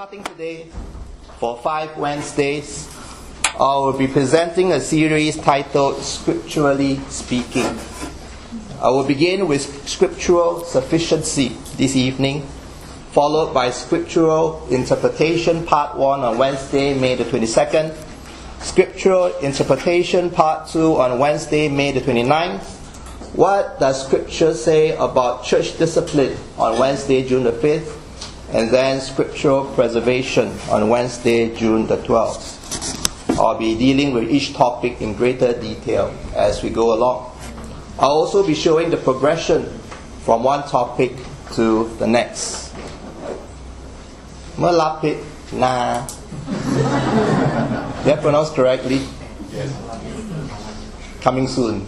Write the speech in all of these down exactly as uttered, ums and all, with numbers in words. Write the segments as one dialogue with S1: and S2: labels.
S1: Starting today, for five Wednesdays, I will be presenting a series titled Scripturally Speaking. I will begin with scriptural sufficiency this evening, followed by scriptural interpretation part one on Wednesday, May the twenty-second, scriptural interpretation part two on Wednesday, May the twenty-ninth. What does Scripture say about church discipline on Wednesday, June the fifth? And then scriptural preservation on Wednesday, June the twelfth. I'll be dealing with each topic in greater detail as we go along. I'll also be showing the progression from one topic to the next. Malapit na. Did I pronounce correctly?
S2: Yes.
S1: Coming soon.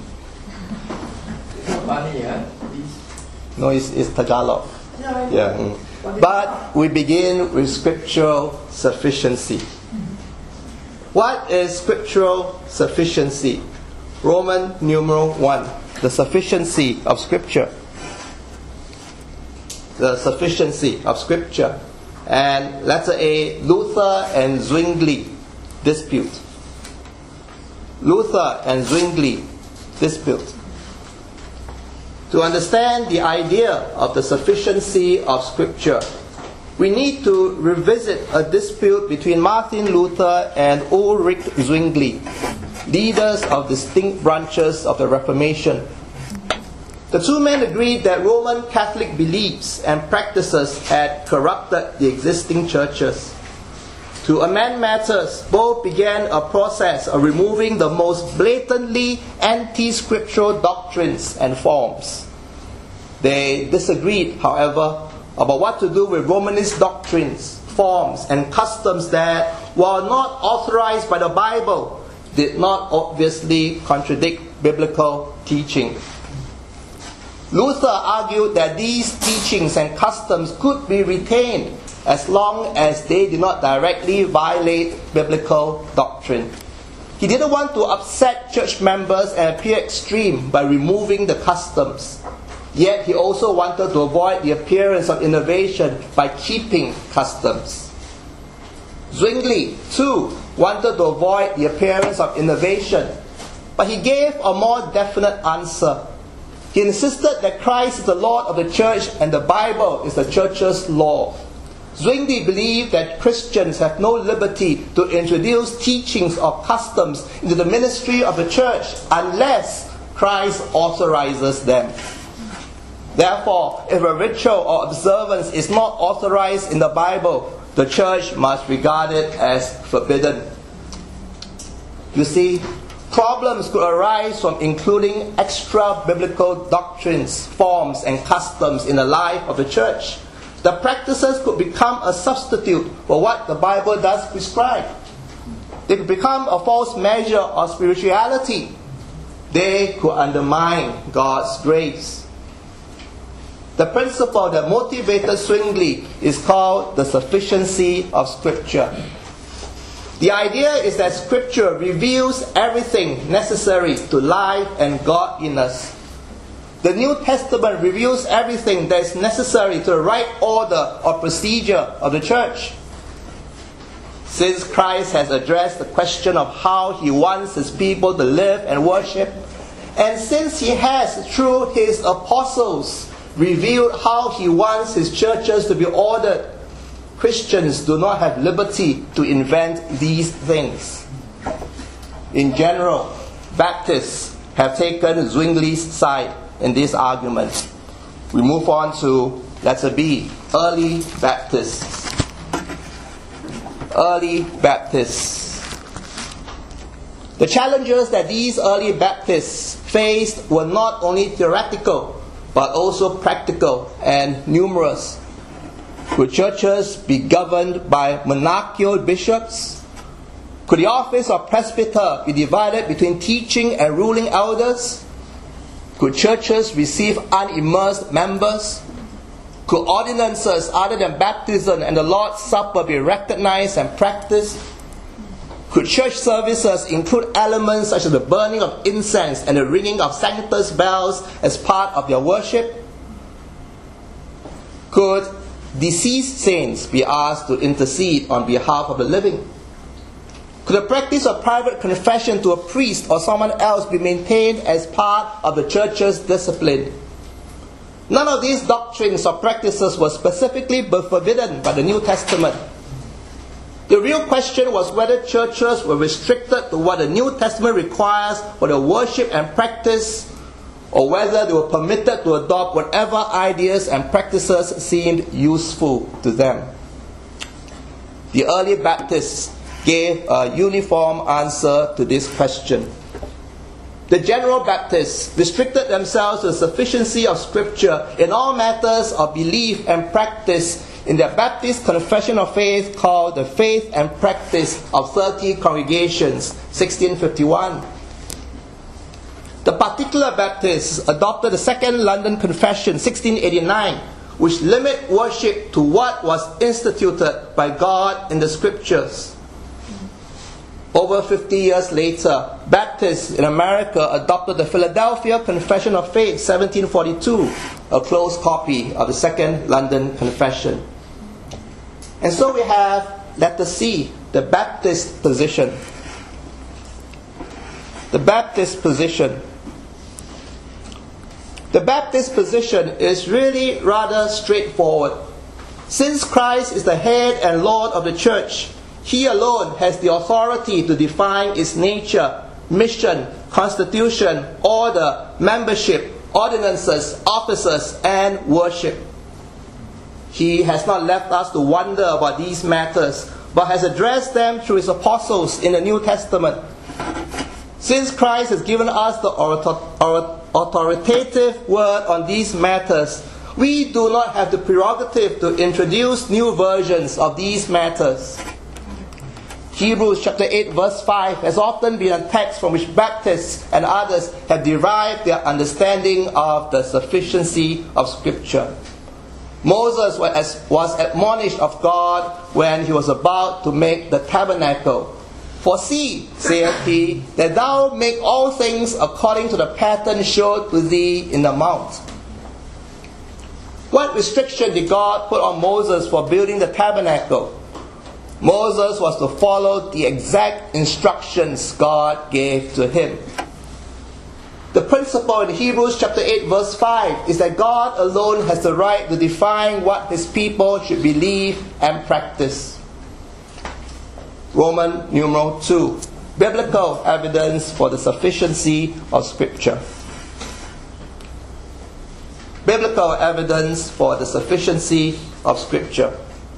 S1: No, it's, it's Tagalog. Yeah. Mm. But we begin with scriptural sufficiency. What is scriptural sufficiency? Roman numeral one. The sufficiency of Scripture. The sufficiency of Scripture. And letter A, Luther and Zwingli dispute. Luther and Zwingli dispute. To understand the idea of the sufficiency of Scripture, we need to revisit a dispute between Martin Luther and Ulrich Zwingli, leaders of distinct branches of the Reformation. The two men agreed that Roman Catholic beliefs and practices had corrupted the existing churches. To amend matters, both began a process of removing the most blatantly anti-scriptural doctrines and forms. They disagreed, however, about what to do with Romanist doctrines, forms, and customs that, while not authorized by the Bible, did not obviously contradict biblical teaching. Luther argued that these teachings and customs could be retained as long as they did not directly violate biblical doctrine. He didn't want to upset church members and appear extreme by removing the customs. Yet he also wanted to avoid the appearance of innovation by keeping customs. Zwingli, too, wanted to avoid the appearance of innovation, but he gave a more definite answer. He insisted that Christ is the Lord of the church and the Bible is the church's law. Zwingli believed that Christians have no liberty to introduce teachings or customs into the ministry of the church unless Christ authorizes them. Therefore, if a ritual or observance is not authorized in the Bible, the church must regard it as forbidden. You see, problems could arise from including extra biblical doctrines, forms, and customs in the life of the church. The practices could become a substitute for what the Bible does prescribe. They could become a false measure of spirituality. They could undermine God's grace. The principle that motivated Zwingli is called the sufficiency of Scripture. The idea is that Scripture reveals everything necessary to life and godliness. The New Testament reveals everything that is necessary to the right order or procedure of the church. Since Christ has addressed the question of how He wants His people to live and worship, and since He has, through His apostles, revealed how He wants His churches to be ordered, Christians do not have liberty to invent these things. In general, Baptists have taken Zwingli's side in this argument. We move on to letter B, early Baptists. Early Baptists. The challenges that these early Baptists faced were not only theoretical, but also practical and numerous. Could churches be governed by monarchical bishops? Could the office of presbyter be divided between teaching and ruling elders? Could churches receive unimmersed members? Could ordinances other than baptism and the Lord's Supper be recognized and practiced? Could church services include elements such as the burning of incense and the ringing of Sanctus bells as part of their worship? Could deceased saints be asked to intercede on behalf of the living? Could the practice of private confession to a priest or someone else be maintained as part of the church's discipline? None of these doctrines or practices were specifically forbidden by the New Testament. The real question was whether churches were restricted to what the New Testament requires for their worship and practice, or whether they were permitted to adopt whatever ideas and practices seemed useful to them. The early Baptists gave a uniform answer to this question. The General Baptists restricted themselves to the sufficiency of Scripture in all matters of belief and practice in their Baptist Confession of Faith called the Faith and Practice of thirty Congregations, sixteen fifty-one. The Particular Baptists adopted the Second London Confession, sixteen eighty-nine, which limit worship to what was instituted by God in the Scriptures. Over fifty years later, Baptists in America adopted the Philadelphia Confession of Faith, seventeen forty-two, a close copy of the Second London Confession. And so we have letter C, the Baptist position. The Baptist position. The Baptist position is really rather straightforward. Since Christ is the head and Lord of the church, He alone has the authority to define its nature, mission, constitution, order, membership, ordinances, offices, and worship. He has not left us to wonder about these matters, but has addressed them through His apostles in the New Testament. Since Christ has given us the authoritative word on these matters, we do not have the prerogative to introduce new versions of these matters. Hebrews chapter eight verse five has often been a text from which Baptists and others have derived their understanding of the sufficiency of Scripture. Moses was admonished of God when he was about to make the tabernacle. For see, saith he, that thou make all things according to the pattern showed to thee in the mount. What restriction did God put on Moses for building the tabernacle? Moses was to follow the exact instructions God gave to him. The principle in Hebrews chapter eight verse five is that God alone has the right to define what His people should believe and practice. Roman numeral two, biblical evidence for the sufficiency of Scripture. Biblical evidence for the sufficiency of Scripture.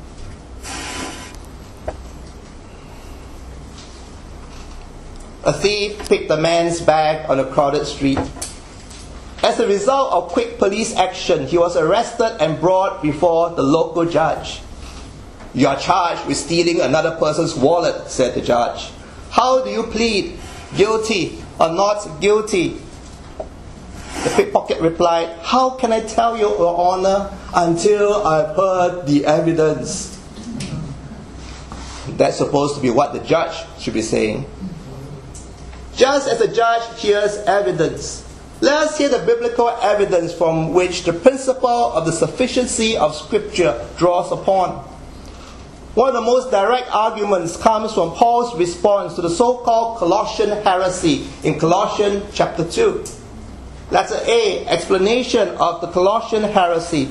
S1: A thief picked a man's bag on a crowded street. As a result of quick police action, he was arrested and brought before the local judge. "You are charged with stealing another person's wallet," said the judge. "How do you plead? Guilty or not guilty?" The pickpocket replied, "How can I tell you, Your Honor, until I've heard the evidence?" That's supposed to be what the judge should be saying. Just as the judge hears evidence, let us hear the biblical evidence from which the principle of the sufficiency of Scripture draws upon. One of the most direct arguments comes from Paul's response to the so-called Colossian heresy in Colossians chapter two. Letter A, explanation of the Colossian heresy.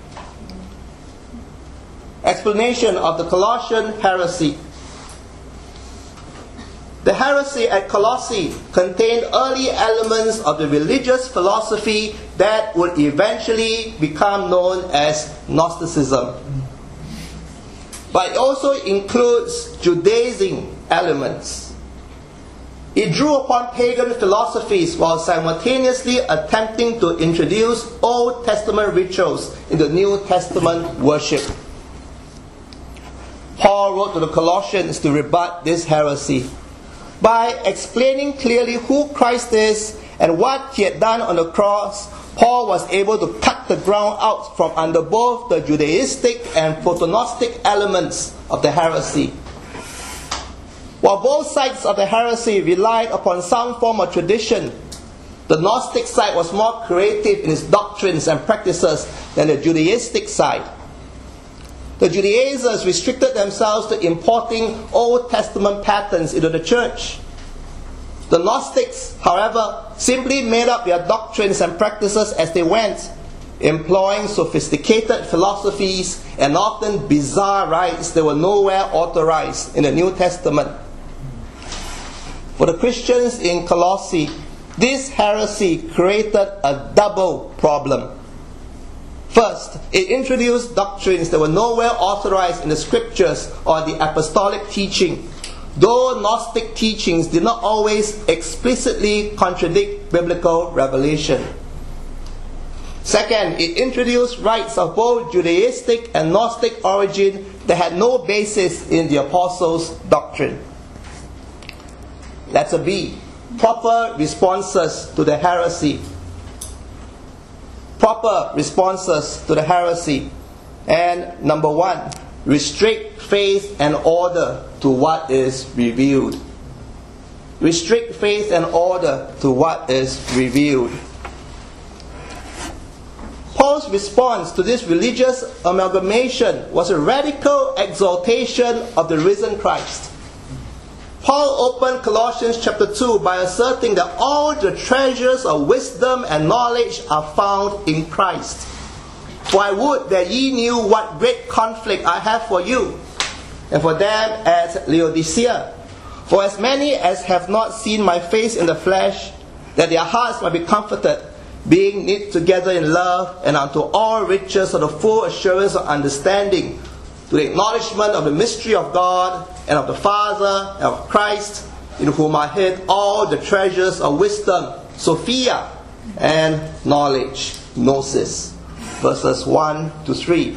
S1: Explanation of the Colossian heresy. The heresy at Colossae contained early elements of the religious philosophy that would eventually become known as Gnosticism. But it also includes Judaizing elements. It drew upon pagan philosophies while simultaneously attempting to introduce Old Testament rituals into New Testament worship. Paul wrote to the Colossians to rebut this heresy. By explaining clearly who Christ is and what He had done on the cross, Paul was able to cut the ground out from under both the Judaistic and Proto-Gnostic elements of the heresy. While both sides of the heresy relied upon some form of tradition, the Gnostic side was more creative in its doctrines and practices than the Judaistic side. The Judaizers restricted themselves to importing Old Testament patterns into the church. The Gnostics, however, simply made up their doctrines and practices as they went, employing sophisticated philosophies and often bizarre rites that were nowhere authorized in the New Testament. For the Christians in Colossae, this heresy created a double problem. First, it introduced doctrines that were nowhere authorized in the scriptures or the apostolic teaching, though Gnostic teachings did not always explicitly contradict biblical revelation. Second, it introduced rites of both Judaistic and Gnostic origin that had no basis in the apostles' doctrine. Letter B. Proper responses to the heresy. Proper responses to the heresy. And number one, restrict faith and order to what is revealed. Restrict faith and order to what is revealed. Paul's response to this religious amalgamation was a radical exaltation of the risen Christ. Paul opened Colossians chapter two by asserting that all the treasures of wisdom and knowledge are found in Christ. For I would that ye knew what great conflict I have for you, and for them at Laodicea. For as many as have not seen my face in the flesh, that their hearts might be comforted, being knit together in love, and unto all riches of the full assurance of understanding, to the acknowledgement of the mystery of God, and of the Father, and of Christ, in whom are hid all the treasures of wisdom, Sophia, and knowledge, Gnosis. Verses one to three.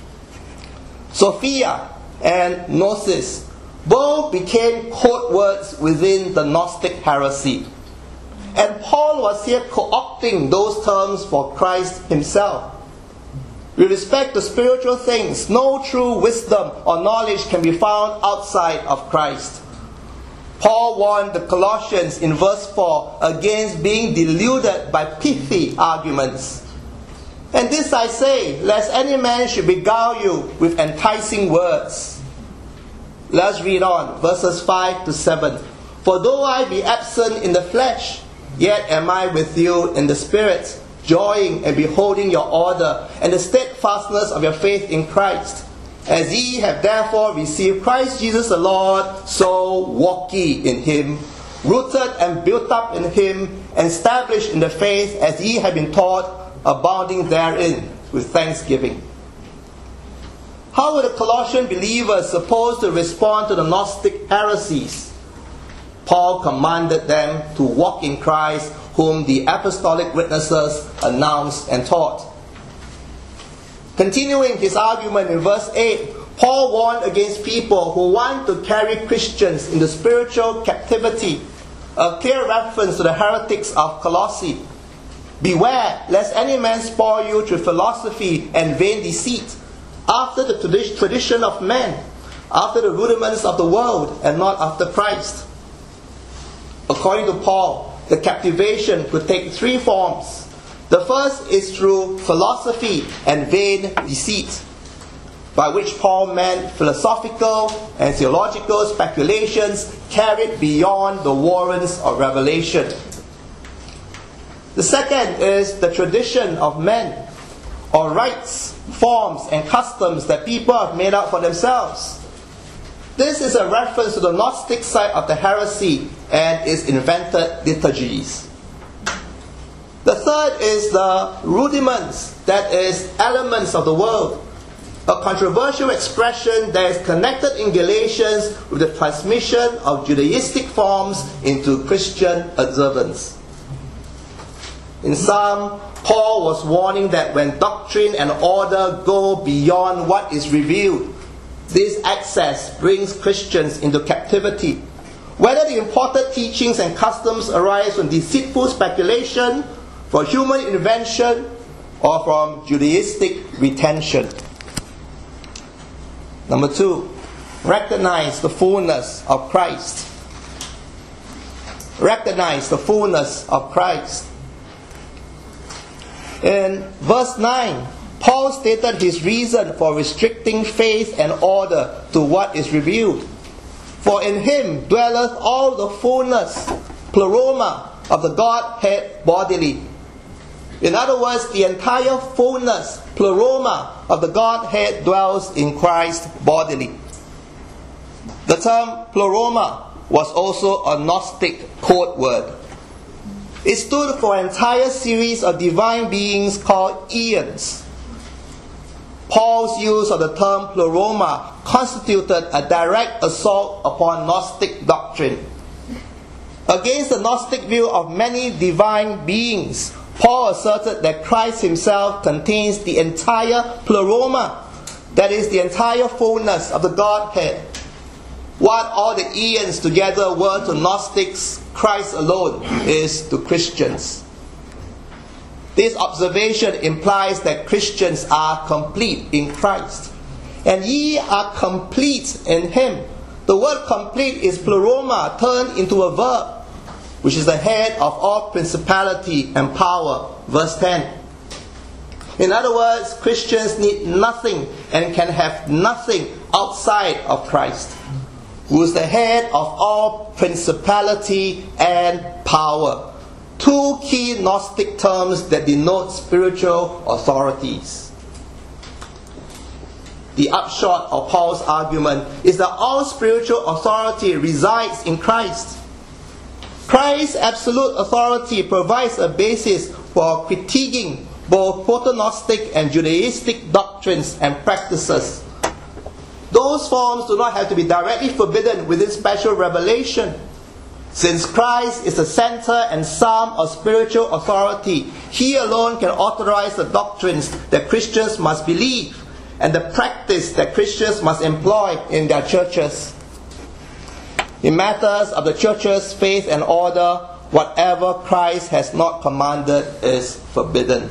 S1: Sophia and Gnosis both became code words within the Gnostic heresy. And Paul was here co-opting those terms for Christ himself. With respect to spiritual things, no true wisdom or knowledge can be found outside of Christ. Paul warned the Colossians in verse four against being deluded by pithy arguments. And this I say, lest any man should beguile you with enticing words. Let's read on, verses five to seven. For though I be absent in the flesh, yet am I with you in the spirit, joying and beholding your order, and the steadfastness of your faith in Christ. As ye have therefore received Christ Jesus the Lord, so walk ye in him, rooted and built up in him, and established in the faith as ye have been taught, abounding therein with thanksgiving. How were the Colossian believers supposed to respond to the Gnostic heresies? Paul commanded them to walk in Christ, whom the apostolic witnesses announced and taught. Continuing his argument in verse eight, Paul warned against people who want to carry Christians into spiritual captivity, a clear reference to the heretics of Colossae. Beware, lest any man spoil you through philosophy and vain deceit, after the tradition of men, after the rudiments of the world, and not after Christ. According to Paul, the captivation could take three forms. The first is through philosophy and vain deceit, by which Paul meant philosophical and theological speculations carried beyond the warrants of revelation. The second is the tradition of men, or rites, forms, and customs that people have made up for themselves. This is a reference to the Gnostic side of the heresy and its invented liturgies. The third is the rudiments, that is, elements of the world, a controversial expression that is connected in Galatians with the transmission of Judaistic forms into Christian observance. In sum, Paul was warning that when doctrine and order go beyond what is revealed, this excess brings Christians into captivity. Whether the imported teachings and customs arise from deceitful speculation, from human invention, or from Judaistic retention. Number two, recognize the fullness of Christ. Recognize the fullness of Christ. In verse nine, Paul stated his reason for restricting faith and order to what is revealed. For in him dwelleth all the fullness, pleroma, of the Godhead bodily. In other words, the entire fullness, pleroma, of the Godhead dwells in Christ bodily. The term pleroma was also a Gnostic code word. It stood for an entire series of divine beings called eons. Paul's use of the term pleroma constituted a direct assault upon Gnostic doctrine. Against the Gnostic view of many divine beings, Paul asserted that Christ himself contains the entire pleroma, that is, the entire fullness of the Godhead. What all the eons together were to Gnostics, Christ alone is to Christians. This observation implies that Christians are complete in Christ. And ye are complete in Him. The word complete is pleroma turned into a verb, which is the head of all principality and power. Verse ten. In other words, Christians need nothing and can have nothing outside of Christ, who is the head of all principality and power. Two key Gnostic terms that denote spiritual authorities. The upshot of Paul's argument is that all spiritual authority resides in Christ. Christ's absolute authority provides a basis for critiquing both proto-Gnostic and Judaistic doctrines and practices. Those forms do not have to be directly forbidden within special revelation. Since Christ is the center and sum of spiritual authority, He alone can authorize the doctrines that Christians must believe and the practice that Christians must employ in their churches. In matters of the church's faith and order, whatever Christ has not commanded is forbidden.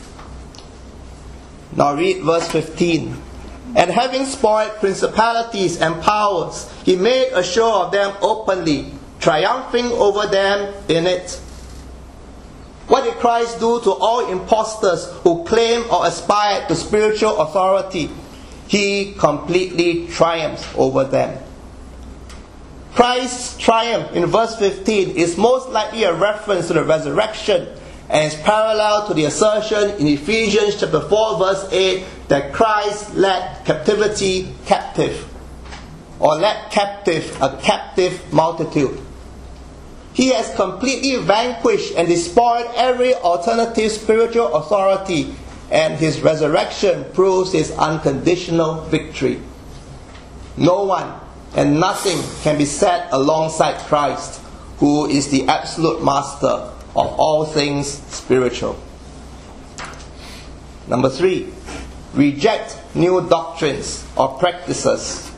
S1: Now read verse fifteen. And having spoiled principalities and powers, He made a show of them openly, triumphing over them in it. What did Christ do to all impostors who claim or aspire to spiritual authority? He completely triumphs over them. Christ's triumph in verse fifteen is most likely a reference to the resurrection and is parallel to the assertion in Ephesians chapter four verse eight that Christ led captivity captive, or led captive a captive multitude. He has completely vanquished and despoiled every alternative spiritual authority, and His resurrection proves His unconditional victory. No one and nothing can be set alongside Christ, who is the absolute master of all things spiritual. Number three, reject new doctrines or practices.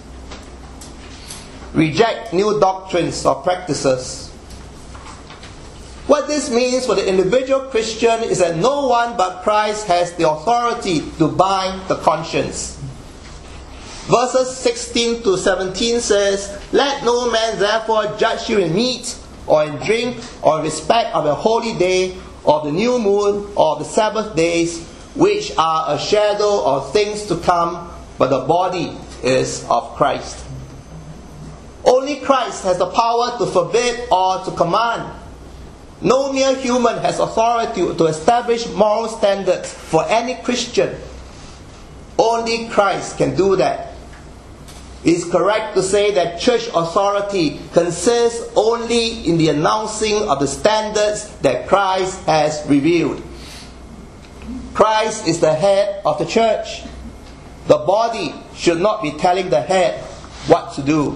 S1: Reject new doctrines or practices. What this means for the individual Christian is that no one but Christ has the authority to bind the conscience. Verses sixteen to seventeen says, Let no man therefore judge you in meat, or in drink, or in respect of a holy day, or of the new moon, or of the Sabbath days, which are a shadow of things to come, but the body is of Christ. Only Christ has the power to forbid or to command. No mere human has authority to establish moral standards for any Christian. Only Christ can do that. It is correct to say that church authority consists only in the announcing of the standards that Christ has revealed. Christ is the head of the church. The body should not be telling the head what to do.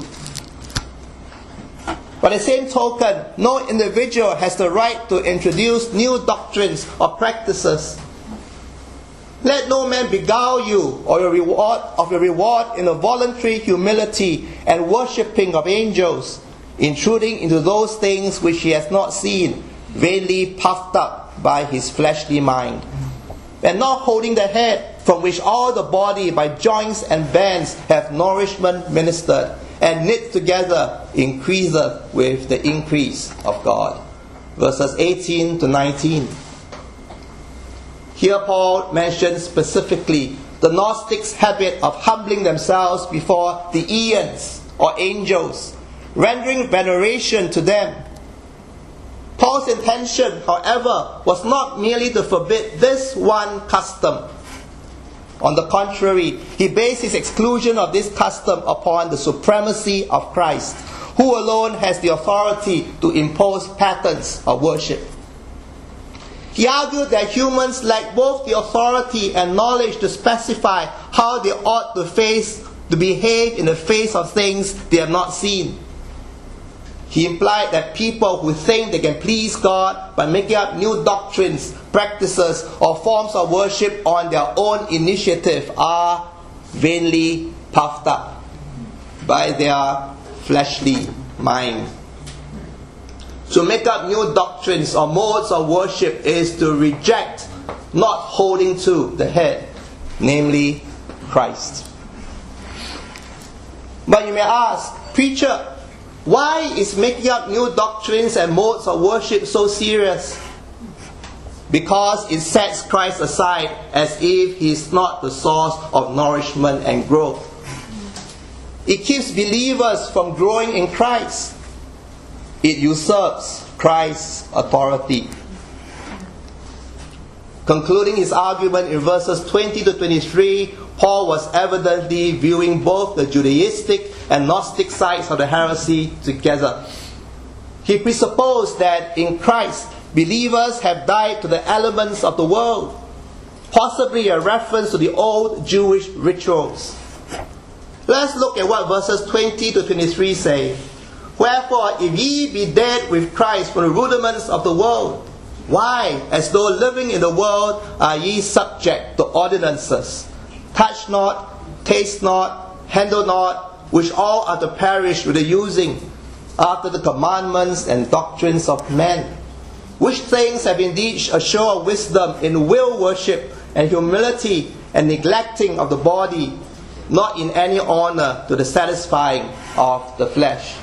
S1: By the same token, no individual has the right to introduce new doctrines or practices. Let no man beguile you or your reward of your reward in a voluntary humility and worshipping of angels, intruding into those things which he has not seen, vainly puffed up by his fleshly mind, and not holding the head, from which all the body by joints and bands have nourishment ministered, and knit together increaseth with the increase of God. Verses eighteen to nineteen. Here Paul mentions specifically the Gnostics' habit of humbling themselves before the aeons or angels, rendering veneration to them. Paul's intention, however, was not merely to forbid this one custom. On the contrary, he based his exclusion of this custom upon the supremacy of Christ, who alone has the authority to impose patterns of worship. He argued that humans lack both the authority and knowledge to specify how they ought to face, to behave in the face of things they have not seen. He implied that people who think they can please God by making up new doctrines, practices, or forms of worship on their own initiative are vainly puffed up by their fleshly mind. To make up new doctrines or modes of worship is to reject not holding to the head, namely Christ. But you may ask, preacher, why is making up new doctrines and modes of worship so serious? Because it sets Christ aside as if He is not the source of nourishment and growth. It keeps believers from growing in Christ. It usurps Christ's authority. Concluding his argument in verses twenty to twenty-three, Paul was evidently viewing both the Judaistic and Gnostic sides of the heresy together. He presupposed that in Christ, believers have died to the elements of the world, possibly a reference to the old Jewish rituals. Let's look at what verses twenty to twenty-three say. Wherefore, if ye be dead with Christ from the rudiments of the world, why, as though living in the world, are ye subject to ordinances? Touch not, taste not, handle not, which all are to perish with the using, after the commandments and doctrines of men. Which things have indeed a show of wisdom in will worship and humility and neglecting of the body, not in any honor to the satisfying of the flesh.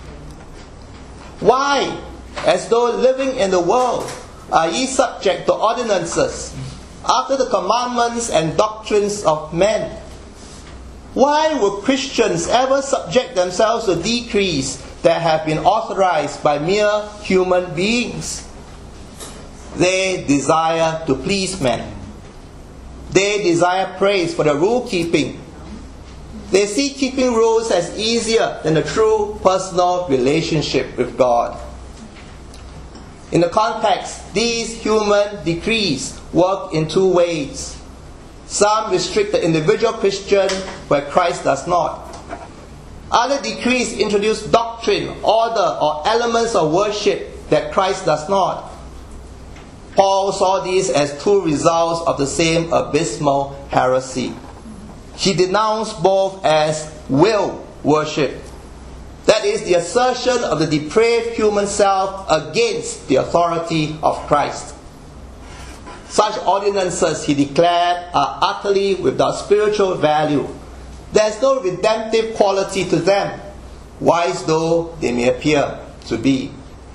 S1: Why, as though living in the world, are ye subject to ordinances, after the commandments and doctrines of men? Why would Christians ever subject themselves to decrees that have been authorized by mere human beings? They desire to please men. They desire praise for their rule keeping. They see keeping rules as easier than a true personal relationship with God. In the context, these human decrees work in two ways. Some restrict the individual Christian where Christ does not. Other decrees introduce doctrine, order, or elements of worship that Christ does not. Paul saw these as two results of the same abysmal heresy. He denounced both as will worship. That is, the assertion of the depraved human self against the authority of Christ. Such ordinances, he declared, are utterly without spiritual value. There is no redemptive quality to them, wise though they may appear to be.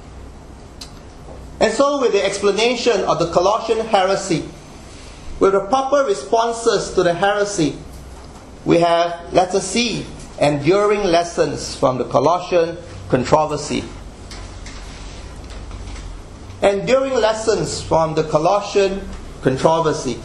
S1: And so, with the explanation of the Colossian heresy, with the proper responses to the heresy, we have, let us see, enduring lessons from the Colossian controversy. Enduring lessons from the Colossian controversy.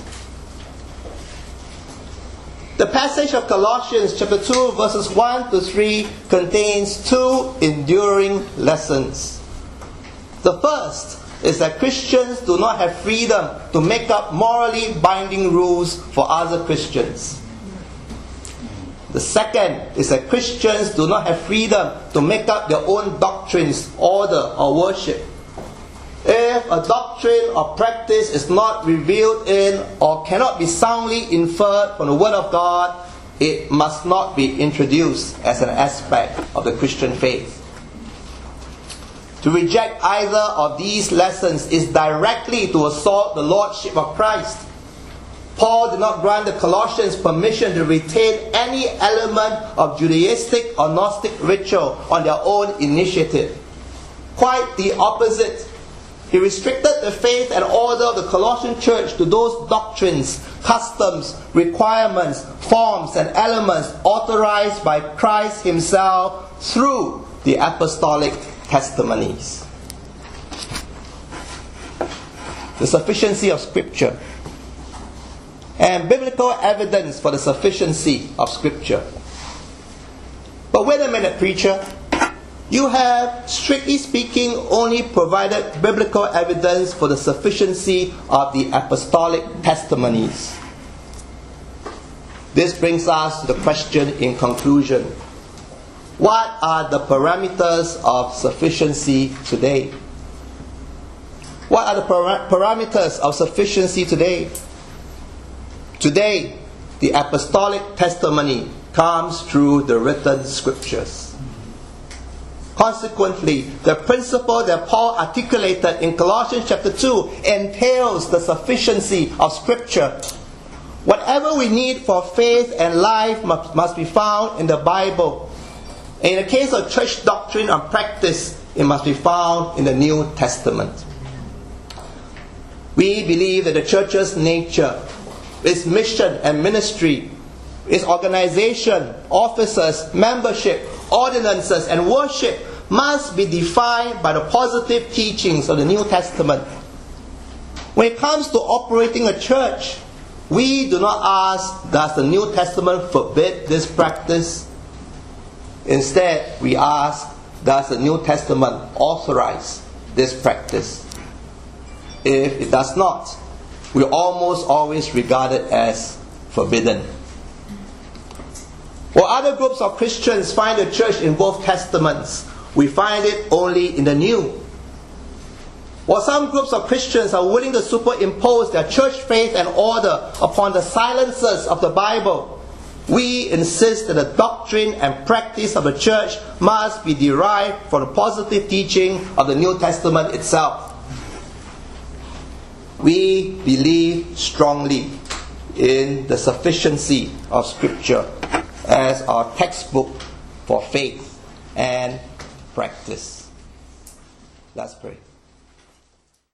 S1: The passage of Colossians chapter two verses one to three contains two enduring lessons. The first is that Christians do not have freedom to make up morally binding rules for other Christians. The second is that Christians do not have freedom to make up their own doctrines, order, or worship. If a doctrine or practice is not revealed in or cannot be soundly inferred from the Word of God, it must not be introduced as an aspect of the Christian faith. To reject either of these lessons is directly to assault the Lordship of Christ. Paul did not grant the Colossians permission to retain any element of Judaistic or Gnostic ritual on their own initiative. Quite the opposite. he restricted the faith and order of the Colossian church to those doctrines, customs, requirements, forms, and elements authorized by Christ himself through the apostolic testimonies. The sufficiency of Scripture and biblical evidence for the sufficiency of Scripture. But wait a minute, preacher. You have, strictly speaking, only provided biblical evidence for the sufficiency of the apostolic testimonies. This brings us to the question in conclusion. What are the parameters of sufficiency today? What are the para- parameters of sufficiency today? Today, the apostolic testimony comes through the written Scriptures. Consequently, the principle that Paul articulated in Colossians chapter two entails the sufficiency of Scripture. Whatever we need for faith and life must, must be found in the Bible. In the case of church doctrine and practice, it must be found in the New Testament. We believe that the church's nature, its mission and ministry, its organization, officers, membership, ordinances, and worship must be defined by the positive teachings of the New Testament. When it comes to operating a church, we do not ask, does the New Testament forbid this practice? Instead, we ask, does the New Testament authorize this practice? If it does not, we almost always regard it as forbidden. While other groups of Christians find the church in both testaments, we find it only in the New. While some groups of Christians are willing to superimpose their church faith and order upon the silences of the Bible, we insist that the doctrine and practice of the church must be derived from the positive teaching of the New Testament itself. We believe strongly in the sufficiency of Scripture as our textbook for faith and practice. Let's pray.